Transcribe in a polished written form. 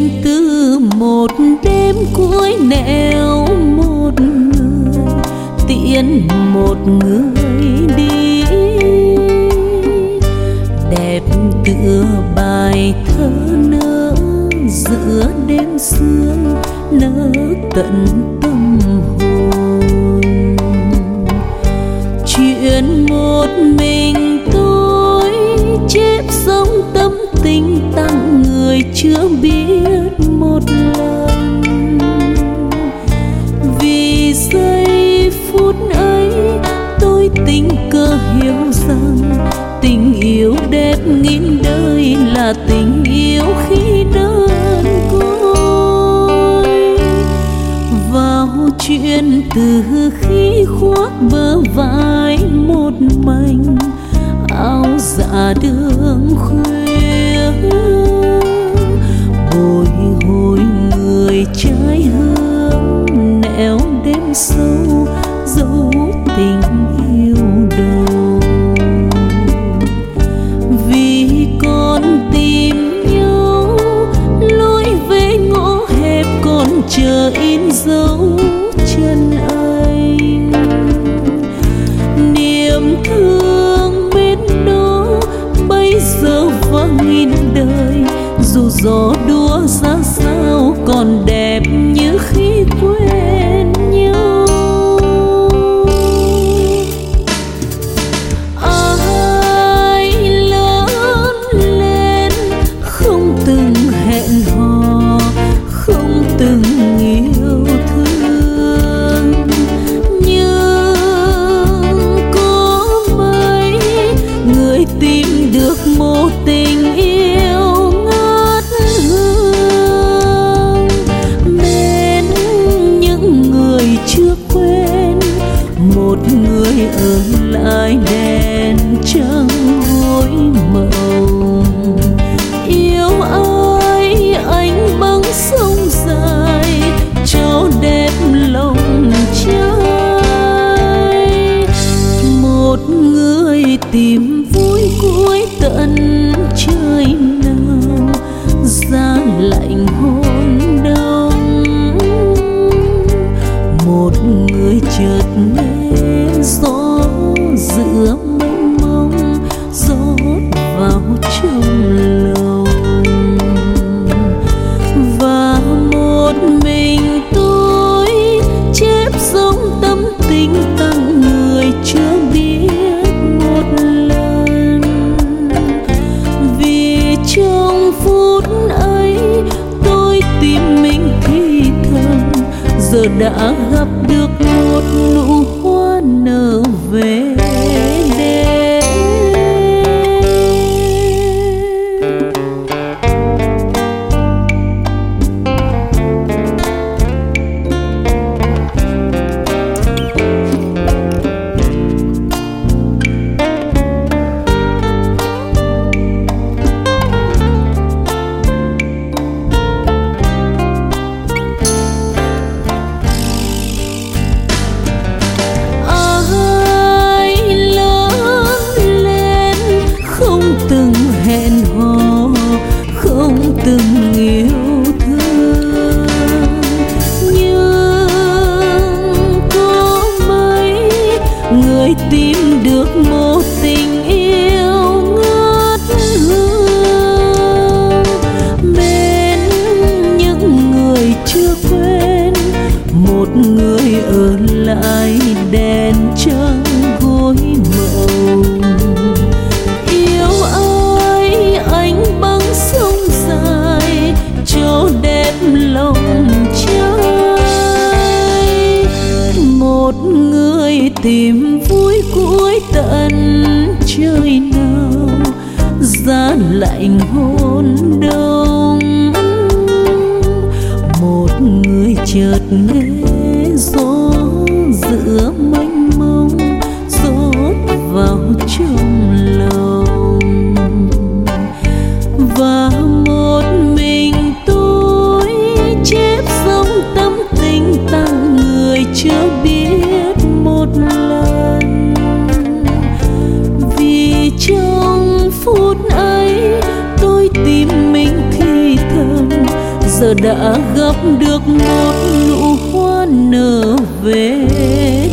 chuyện từ một đêm cuối nẻo một người tiễn một người đi, đẹp tựa bài thơ nỡ giữa đêm sương nỡ tận tâm hồn. Chuyện một mình tôi chép sống tâm tình tặng người chưa biết một lần. Vì giây phút ấy tôi tình cờ hiểu rằng tình yêu đẹp nghìn đời là tình yêu khi đơn côi. Vào chuyện từ khi khoác bờ vai một mảnh áo dạ đường khuya, bồi hồi người trái hương nẻo đêm sâu dấu tình yêu đầu. Vì còn tìm nhau lối về ngõ hẹp còn chờ in dấu chân anh, niềm thương bên đó bây giờ vang nghìn đời. Dù gió đua ra sao còn đẹp như khi quen nhau. Ai lớn lên không từng hẹn hò, không từng yêu thương, nhưng có mấy người tìm được một tình yêu ngát hương. Bên những người chưa quen, một người ở lại đèn trăng gối mộng. Yêu ai anh băng sông dài cho đẹp lòng trai. Một người tìm vui cuối tận trời nào giá lạnh hôn đông. Một người chợt nghe gió giữa mênh mông rót vào trong lòng. Và một mình tôi chép sống tâm tình tặng người chưa biết một lần. Vì trong phút ấy tôi tìm mình thì thầm, giờ đã gặp được một nụ hoa nở về đêm. Từng yêu thương, nhưng có mấy người tìm được một tình yêu ngát hương. Bên những người chưa quen, một người ở lại đèn trăng gối mộng. Yêu ai anh băng sông dài cho đẹp lòng trai. Một người tìm vui cuối tận trời nào giá lạnh hôn đông. Một người chợt nghe gió giữa mênh mông rót vào trong lòng. Và một mình tôi chép sống tâm tình tặng người chưa biết một lần. Vì trong phút ấy tôi tìm mình thì thầm, giờ đã gặp được một nụ hoa nở về.